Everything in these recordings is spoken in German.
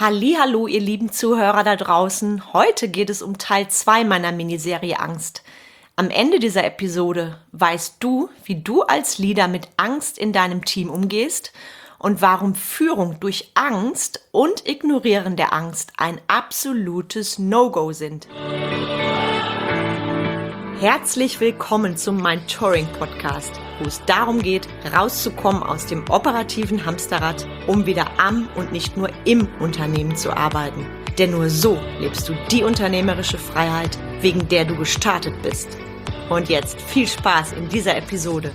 Hallihallo, ihr lieben Zuhörer da draußen. Heute geht es um Teil 2 meiner Miniserie Angst. Am Ende dieser Episode weißt du, wie du als Leader mit Angst in deinem Team umgehst und warum Führung durch Angst und Ignorieren der Angst ein absolutes No-Go sind. Herzlich willkommen zum Mentoring-Podcast, wo es darum geht, rauszukommen aus dem operativen Hamsterrad, um wieder am und nicht nur im Unternehmen zu arbeiten. Denn nur so lebst du die unternehmerische Freiheit, wegen der du gestartet bist. Und jetzt viel Spaß in dieser Episode.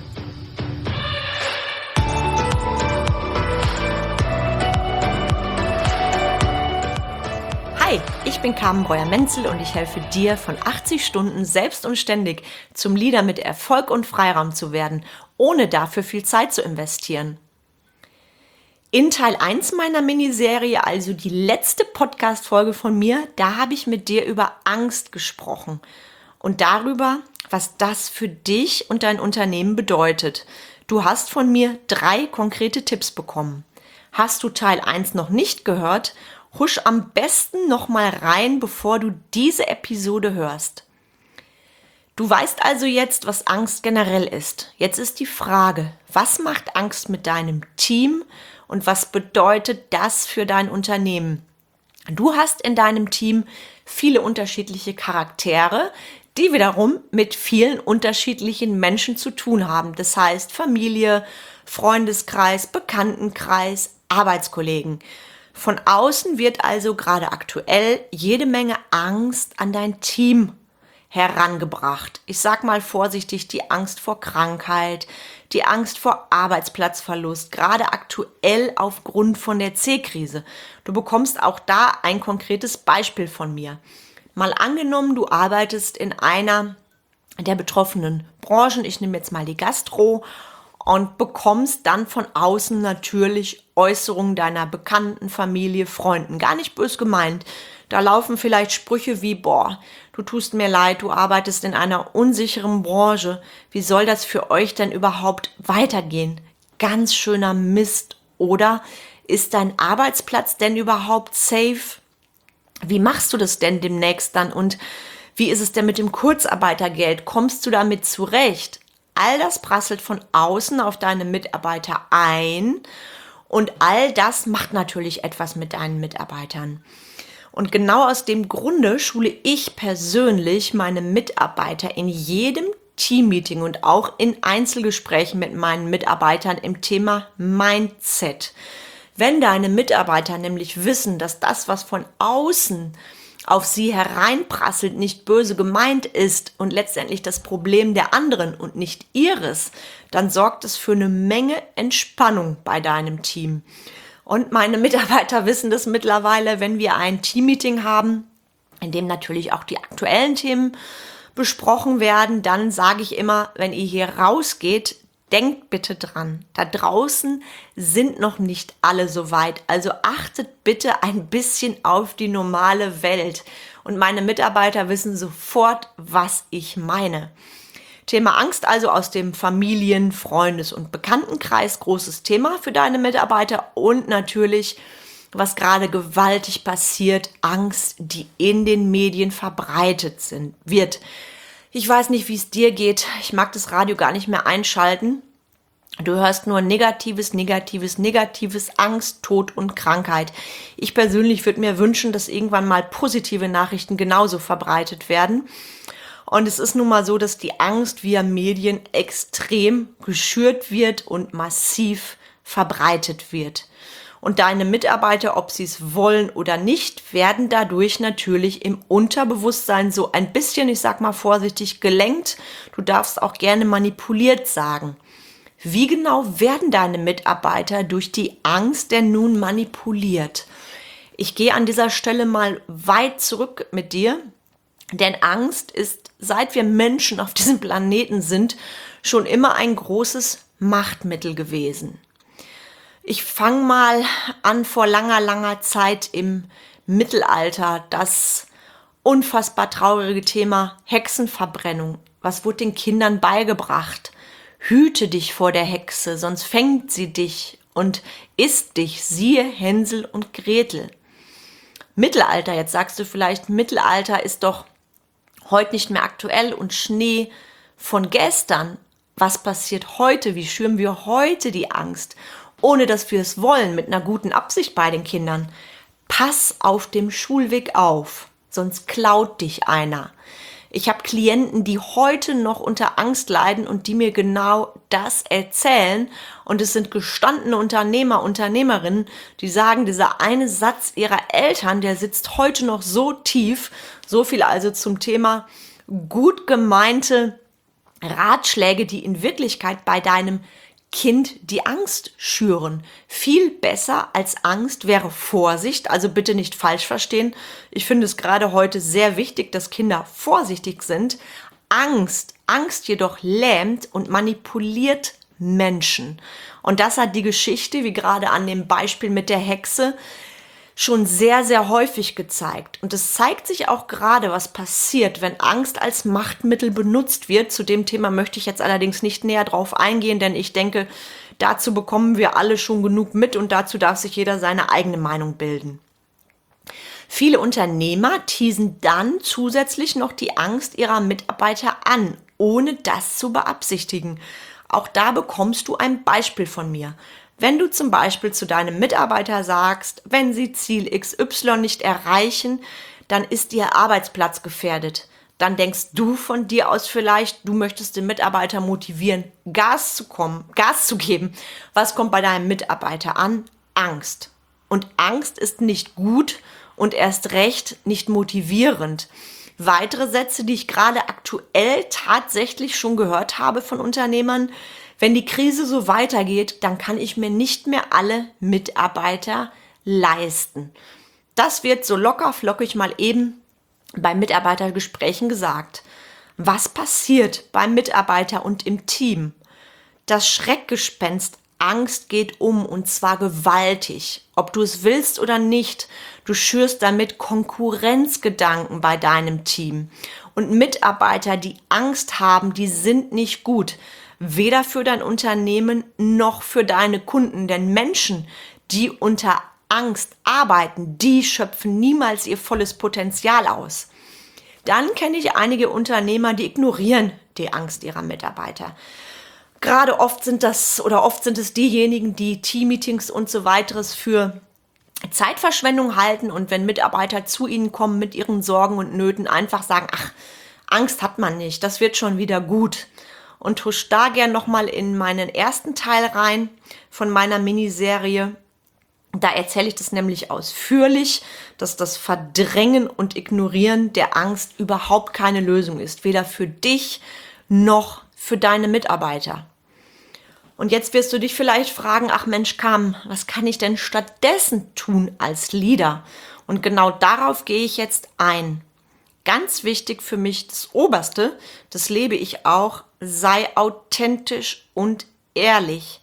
Hi, ich bin Carmen Breuer-Menzel und ich helfe dir, von 80 Stunden selbst und ständig zum Leader mit Erfolg und Freiraum zu werden, ohne dafür viel Zeit zu investieren. In Teil 1 meiner Miniserie, also die letzte Podcast-Folge von mir, da habe ich mit dir über Angst gesprochen und darüber, was das für dich und dein Unternehmen bedeutet. Du hast von mir 3 konkrete Tipps bekommen. Hast du Teil 1 noch nicht gehört? Husch am besten noch mal rein, bevor du diese Episode hörst. Du weißt also jetzt, was Angst generell ist. Jetzt ist die Frage, was macht Angst mit deinem Team und was bedeutet das für dein Unternehmen? Du hast in deinem Team viele unterschiedliche Charaktere, die wiederum mit vielen unterschiedlichen Menschen zu tun haben. Das heißt Familie, Freundeskreis, Bekanntenkreis, Arbeitskollegen. Von außen wird also gerade aktuell jede Menge Angst an dein Team herangebracht. Ich sag mal vorsichtig, die Angst vor Krankheit, die Angst vor Arbeitsplatzverlust, gerade aktuell aufgrund von der C-Krise. Du bekommst auch da ein konkretes Beispiel von mir. Mal angenommen, du arbeitest in einer der betroffenen Branchen, ich nehme jetzt mal die Gastro, und bekommst dann von außen natürlich Äußerungen deiner Bekannten, Familie, Freunden. Gar nicht bös gemeint. Da laufen vielleicht Sprüche wie, boah, du tust mir leid, du arbeitest in einer unsicheren Branche. Wie soll das für euch denn überhaupt weitergehen? Ganz schöner Mist. Oder ist dein Arbeitsplatz denn überhaupt safe? Wie machst du das denn demnächst dann? Und wie ist es denn mit dem Kurzarbeitergeld? Kommst du damit zurecht? All das prasselt von außen auf deine Mitarbeiter ein und all das macht natürlich etwas mit deinen Mitarbeitern. Und genau aus dem Grunde schule ich persönlich meine Mitarbeiter in jedem Teammeeting und auch in Einzelgesprächen mit meinen Mitarbeitern im Thema Mindset. Wenn deine Mitarbeiter nämlich wissen, dass das, was von außen auf sie hereinprasselt, nicht böse gemeint ist und letztendlich das Problem der anderen und nicht ihres, dann sorgt es für eine Menge Entspannung bei deinem Team. Und meine Mitarbeiter wissen das mittlerweile, wenn wir ein Teammeeting haben, in dem natürlich auch die aktuellen Themen besprochen werden, dann sage ich immer, wenn ihr hier rausgeht, denkt bitte dran, da draußen sind noch nicht alle so weit, also achtet bitte ein bisschen auf die normale Welt. Und meine Mitarbeiter wissen sofort, was ich meine. Thema Angst also aus dem Familien-, Freundes- und Bekanntenkreis, großes Thema für deine Mitarbeiter und natürlich, was gerade gewaltig passiert, Angst, die in den Medien verbreitet wird. Ich weiß nicht, wie es dir geht. Ich mag das Radio gar nicht mehr einschalten. Du hörst nur Negatives, Angst, Tod und Krankheit. Ich persönlich würde mir wünschen, dass irgendwann mal positive Nachrichten genauso verbreitet werden. Und es ist nun mal so, dass die Angst via Medien extrem geschürt wird und massiv verbreitet wird. Und deine Mitarbeiter, ob sie es wollen oder nicht, werden dadurch natürlich im Unterbewusstsein so ein bisschen, ich sag mal vorsichtig, gelenkt. Du darfst auch gerne manipuliert sagen. Wie genau werden deine Mitarbeiter durch die Angst denn nun manipuliert? Ich gehe an dieser Stelle mal weit zurück mit dir, denn Angst ist, seit wir Menschen auf diesem Planeten sind, schon immer ein großes Machtmittel gewesen. Ich fange mal an vor langer Zeit im Mittelalter, das unfassbar traurige Thema Hexenverbrennung. Was wurde den Kindern beigebracht? Hüte dich vor der Hexe, sonst fängt sie dich und isst dich, siehe Hänsel und Gretel. Mittelalter. Jetzt sagst du vielleicht, Mittelalter ist doch heute nicht mehr aktuell und Schnee von gestern. Was passiert heute? Wie schüren wir heute die Angst? Ohne dass wir es wollen, mit einer guten Absicht bei den Kindern. Pass auf dem Schulweg auf, sonst klaut dich einer. Ich habe Klienten, die heute noch unter Angst leiden und die mir genau das erzählen. Und es sind gestandene Unternehmer, Unternehmerinnen, die sagen, dieser eine Satz ihrer Eltern, der sitzt heute noch so tief. So viel also zum Thema gut gemeinte Ratschläge, die in Wirklichkeit bei deinem Kind die Angst schüren. Viel besser als Angst wäre Vorsicht, also bitte nicht falsch verstehen. Ich finde es gerade heute sehr wichtig, dass Kinder vorsichtig sind. Angst jedoch lähmt und manipuliert Menschen. Und das hat die Geschichte, wie gerade an dem Beispiel mit der Hexe, schon sehr, sehr häufig gezeigt. Und es zeigt sich auch gerade, was passiert, wenn Angst als Machtmittel benutzt wird. Zu dem Thema möchte ich jetzt allerdings nicht näher drauf eingehen, denn ich denke, dazu bekommen wir alle schon genug mit und dazu darf sich jeder seine eigene Meinung bilden. Viele Unternehmer teasen dann zusätzlich noch die Angst ihrer Mitarbeiter an, ohne das zu beabsichtigen. Auch da bekommst du ein Beispiel von mir. Wenn du zum Beispiel zu deinem Mitarbeiter sagst, wenn sie Ziel XY nicht erreichen, dann ist ihr Arbeitsplatz gefährdet. Dann denkst du von dir aus vielleicht, du möchtest den Mitarbeiter motivieren, Gas zu geben. Was kommt bei deinem Mitarbeiter an? Angst. Und Angst ist nicht gut und erst recht nicht motivierend. Weitere Sätze, die ich gerade aktuell tatsächlich schon gehört habe von Unternehmern: Wenn die Krise so weitergeht, dann kann ich mir nicht mehr alle Mitarbeiter leisten. Das wird so locker flockig mal eben bei Mitarbeitergesprächen gesagt. Was passiert beim Mitarbeiter und im Team? Das Schreckgespenst Angst geht um, und zwar gewaltig. Ob du es willst oder nicht, du schürst damit Konkurrenzgedanken bei deinem Team. Und Mitarbeiter, die Angst haben, die sind nicht gut. Weder für dein Unternehmen noch für deine Kunden. Denn Menschen, die unter Angst arbeiten, die schöpfen niemals ihr volles Potenzial aus. Dann kenne ich einige Unternehmer, die ignorieren die Angst ihrer Mitarbeiter. Gerade oft sind es diejenigen, die Teammeetings und so weiteres für Zeitverschwendung halten und wenn Mitarbeiter zu ihnen kommen mit ihren Sorgen und Nöten, einfach sagen, ach, Angst hat man nicht, das wird schon wieder gut. Und husch da gern nochmal in meinen ersten Teil rein von meiner Miniserie. Da erzähle ich das nämlich ausführlich, dass das Verdrängen und Ignorieren der Angst überhaupt keine Lösung ist. Weder für dich noch für deine Mitarbeiter. Und jetzt wirst du dich vielleicht fragen, ach Mensch, Carmen, was kann ich denn stattdessen tun als Leader? Und genau darauf gehe ich jetzt ein. Ganz wichtig für mich, das Oberste, das lebe ich auch: sei authentisch und ehrlich.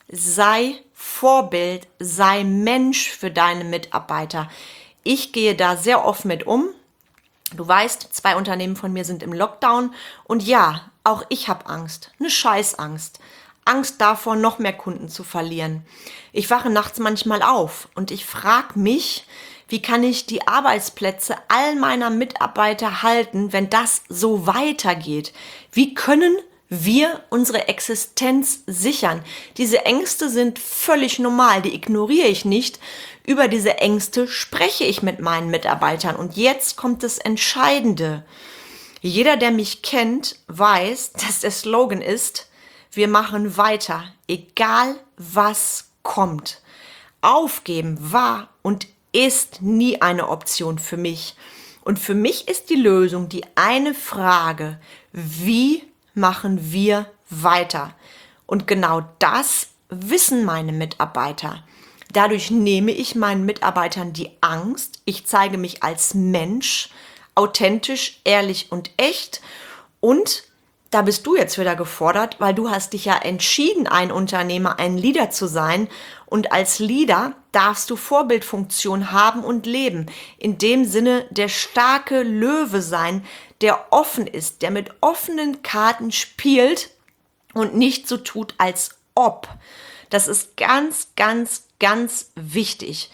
Sei Vorbild, sei Mensch für deine Mitarbeiter. Ich gehe da sehr offen mit um. Du weißt, 2 Unternehmen von mir sind im Lockdown und ja, auch ich habe Angst, eine Scheißangst. Angst davor, noch mehr Kunden zu verlieren. Ich wache nachts manchmal auf und ich frage mich, wie kann ich die Arbeitsplätze all meiner Mitarbeiter halten, wenn das so weitergeht? Wie können wir unsere Existenz sichern? Diese Ängste sind völlig normal, die ignoriere ich nicht. Über diese Ängste spreche ich mit meinen Mitarbeitern. Und jetzt kommt das Entscheidende. Jeder, der mich kennt, weiß, dass der Slogan ist: Wir machen weiter, egal was kommt. Aufgeben war und ist nie eine Option für mich. Und für mich ist die Lösung die eine Frage: Wie machen wir weiter? Und genau das wissen meine Mitarbeiter. Dadurch nehme ich meinen Mitarbeitern die Angst. Ich zeige mich als Mensch, authentisch, ehrlich und echt. Und da bist du jetzt wieder gefordert, weil du hast dich ja entschieden, ein Unternehmer, ein Leader zu sein. Und als Leader darfst du Vorbildfunktion haben und leben. In dem Sinne der starke Löwe sein, der offen ist, der mit offenen Karten spielt und nicht so tut, als ob. Das ist ganz, ganz, ganz wichtig.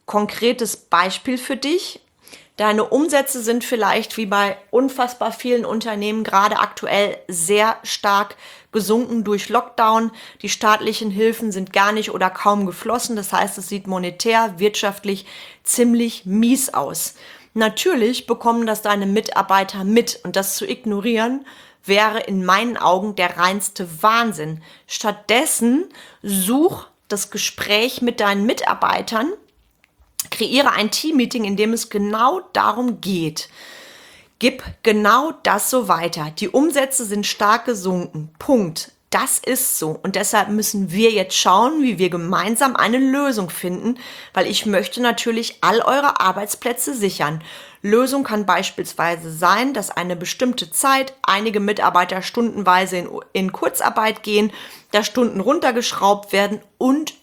Konkretes Beispiel für dich. Deine Umsätze sind vielleicht wie bei unfassbar vielen Unternehmen gerade aktuell sehr stark gesunken durch Lockdown. Die staatlichen Hilfen sind gar nicht oder kaum geflossen. Das heißt, es sieht monetär, wirtschaftlich ziemlich mies aus. Natürlich bekommen das deine Mitarbeiter mit und das zu ignorieren wäre in meinen Augen der reinste Wahnsinn. Stattdessen such das Gespräch mit deinen Mitarbeitern. Kreiere ein Teammeeting, in dem es genau darum geht. Gib genau das so weiter. Die Umsätze sind stark gesunken. Punkt. Das ist so. Und deshalb müssen wir jetzt schauen, wie wir gemeinsam eine Lösung finden, weil ich möchte natürlich all eure Arbeitsplätze sichern. Lösung kann beispielsweise sein, dass eine bestimmte Zeit einige Mitarbeiter stundenweise in Kurzarbeit gehen, da Stunden runtergeschraubt werden und.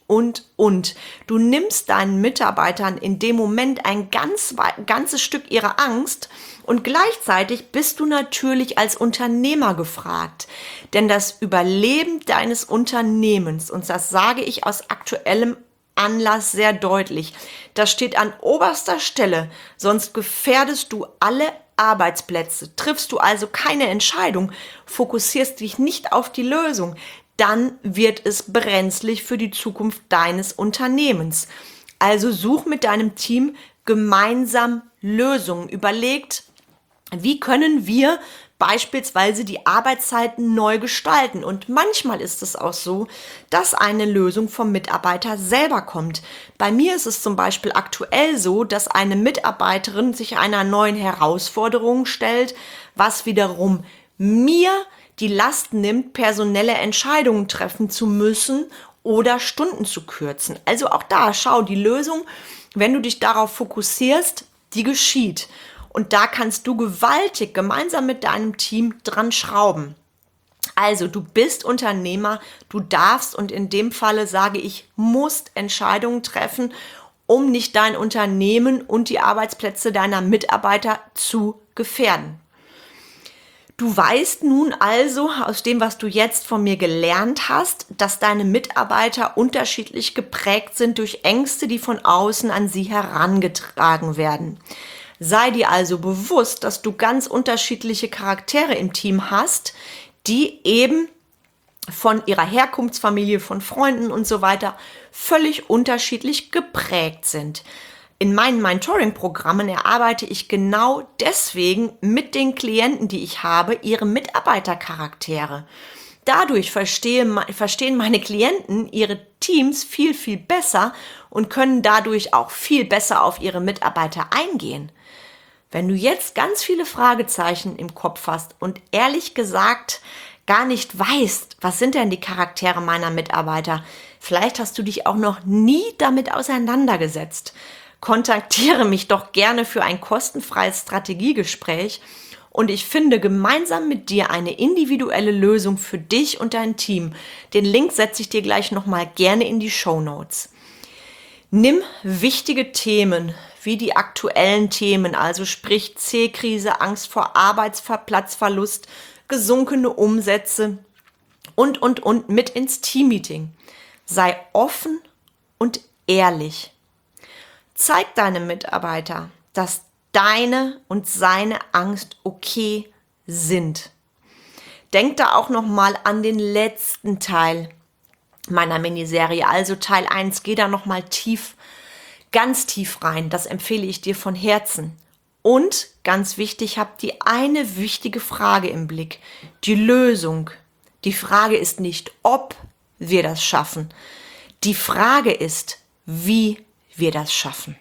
Du nimmst deinen Mitarbeitern in dem Moment ein ganzes Stück ihrer Angst und gleichzeitig bist du natürlich als Unternehmer gefragt. Denn das Überleben deines Unternehmens, und das sage ich aus aktuellem Anlass sehr deutlich, das steht an oberster Stelle, sonst gefährdest du alle Arbeitsplätze. Triffst du also keine Entscheidung, fokussierst dich nicht auf die Lösung, dann wird es brenzlig für die Zukunft deines Unternehmens. Also such mit deinem Team gemeinsam Lösungen. Überlegt, wie können wir beispielsweise die Arbeitszeiten neu gestalten. Und manchmal ist es auch so, dass eine Lösung vom Mitarbeiter selber kommt. Bei mir ist es zum Beispiel aktuell so, dass eine Mitarbeiterin sich einer neuen Herausforderung stellt, was wiederum mir die Last nimmt, personelle Entscheidungen treffen zu müssen oder Stunden zu kürzen. Also auch da, schau, die Lösung, wenn du dich darauf fokussierst, die geschieht. Und da kannst du gewaltig gemeinsam mit deinem Team dran schrauben. Also du bist Unternehmer, du darfst und in dem Falle sage ich, musst Entscheidungen treffen, um nicht dein Unternehmen und die Arbeitsplätze deiner Mitarbeiter zu gefährden. Du weißt nun also aus dem, was du jetzt von mir gelernt hast, dass deine Mitarbeiter unterschiedlich geprägt sind durch Ängste, die von außen an sie herangetragen werden. Sei dir also bewusst, dass du ganz unterschiedliche Charaktere im Team hast, die eben von ihrer Herkunftsfamilie, von Freunden und so weiter völlig unterschiedlich geprägt sind. In meinen Mentoring-Programmen erarbeite ich genau deswegen mit den Klienten, die ich habe, ihre Mitarbeitercharaktere. Dadurch verstehen meine Klienten ihre Teams viel, viel besser und können dadurch auch viel besser auf ihre Mitarbeiter eingehen. Wenn du jetzt ganz viele Fragezeichen im Kopf hast und ehrlich gesagt gar nicht weißt, was sind denn die Charaktere meiner Mitarbeiter, vielleicht hast du dich auch noch nie damit auseinandergesetzt, kontaktiere mich doch gerne für ein kostenfreies Strategiegespräch und ich finde gemeinsam mit dir eine individuelle Lösung für dich und dein Team. Den Link setze ich dir gleich nochmal gerne in die Shownotes. Nimm wichtige Themen wie die aktuellen Themen, also sprich C-Krise, Angst vor Arbeitsplatzverlust, gesunkene Umsätze und mit ins Teammeeting. Sei offen und ehrlich. Zeig deinem Mitarbeiter, dass deine und seine Angst okay sind. Denk da auch nochmal an den letzten Teil meiner Miniserie, also Teil 1. Geh da nochmal ganz tief rein. Das empfehle ich dir von Herzen. Und ganz wichtig, hab die eine wichtige Frage im Blick. Die Lösung. Die Frage ist nicht, ob wir das schaffen. Die Frage ist, wie wir das schaffen.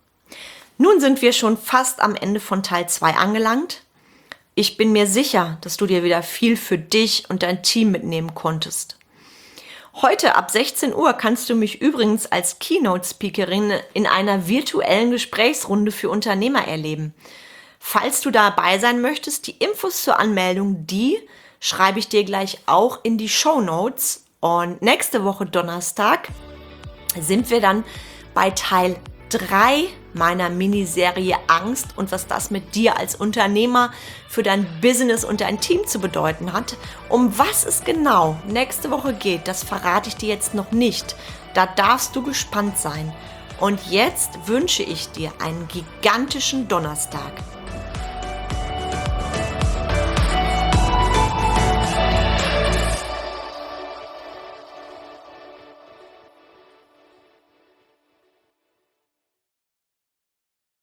Nun sind wir schon fast am Ende von Teil 2 angelangt. Ich bin mir sicher, dass du dir wieder viel für dich und dein Team mitnehmen konntest. Heute ab 16 Uhr kannst du mich übrigens als Keynote-Speakerin in einer virtuellen Gesprächsrunde für Unternehmer erleben. Falls du dabei sein möchtest, die Infos zur Anmeldung, die schreibe ich dir gleich auch in die Shownotes. Und nächste Woche Donnerstag sind wir dann bei Teil 3 meiner Miniserie Angst und was das mit dir als Unternehmer für dein Business und dein Team zu bedeuten hat. Um was es genau nächste Woche geht, das verrate ich dir jetzt noch nicht. Da darfst du gespannt sein. Und jetzt wünsche ich dir einen gigantischen Donnerstag.